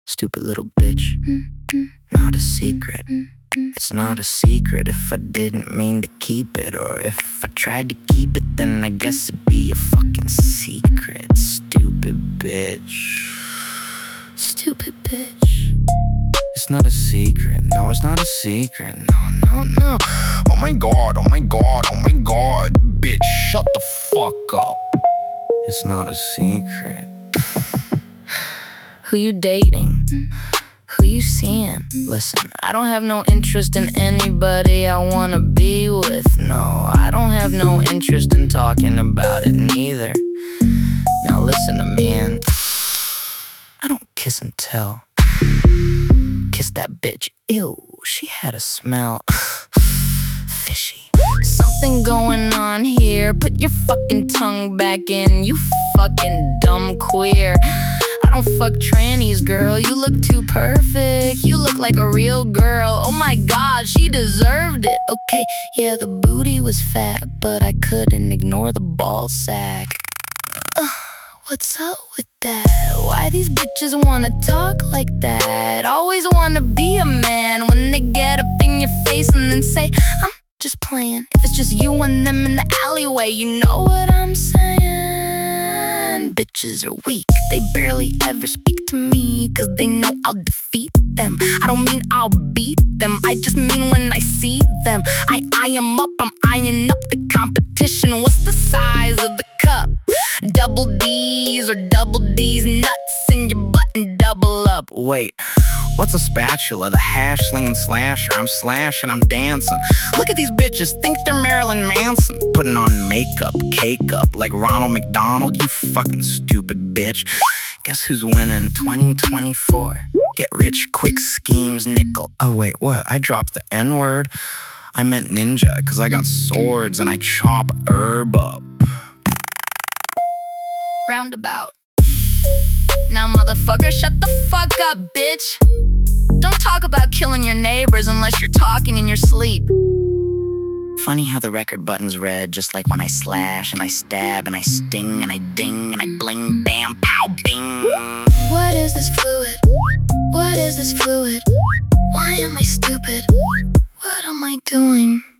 Stupid little bitch. Not a secret. It's not a secret if I didn't mean to keep it. Or if I tried to keep it, then I guess it'd be a fucking secret. Stupid bitch. Stupid bitch. It's not a secret. No, it's not a secret. No. Oh my god, oh my god, oh my god. Bitch, shut the fuck up. It's not a secret. Who you dating? Who you seeing? Listen, I don't have no interest in anybody I wanna be with. No, I don't have no interest in talking about it neither. Now listen to me, and I don't kiss and tell. Kiss that bitch. Ew, she had a smell. Fishy. Something going on here. Put your fucking tongue back in, you fucking dumb queer. I don't fuck trannies, girl. You look too perfect. You look like a real girl. Oh my god, she deserved it. Okay, yeah, the booty was fat, but I couldn't ignore the ball sack. What's up with that? Why these bitches wanna talk like that? Always wanna be a man when they get up in your face and then say, I'm just playing. If it's just you and them in the alleyway, you know what I'm saying? Bitches are weak, they barely ever speak to me, cause they know I'll defeat them. I don't mean I'll beat them, I just mean when I see them, I eye them up, I'm eyeing up the competition. What's the size of the cup? Double D's or double D's nuts in your butt and double up. Wait, what's a spatula? The hash slinging slasher. I'm slashing, I'm dancing. Look at these bitches, think they're Marilyn Manson. Putting on makeup, cake up like Ronald McDonald. You fucking stupid bitch. Guess who's winning 2024? Get rich quick schemes, nickel. Oh wait, what? I dropped the N-word. I meant ninja, cause I got swords and I chop herb up. Roundabout. Now motherfucker, shut the fuck up, bitch. Don't talk about killing your neighbors unless you're talking in your sleep. Funny how the record button's red, just like when I slash and I stab and I sting and I ding and I bling, bam, pow, bing. What is this fluid? What is this fluid? Why am I stupid? What am I doing?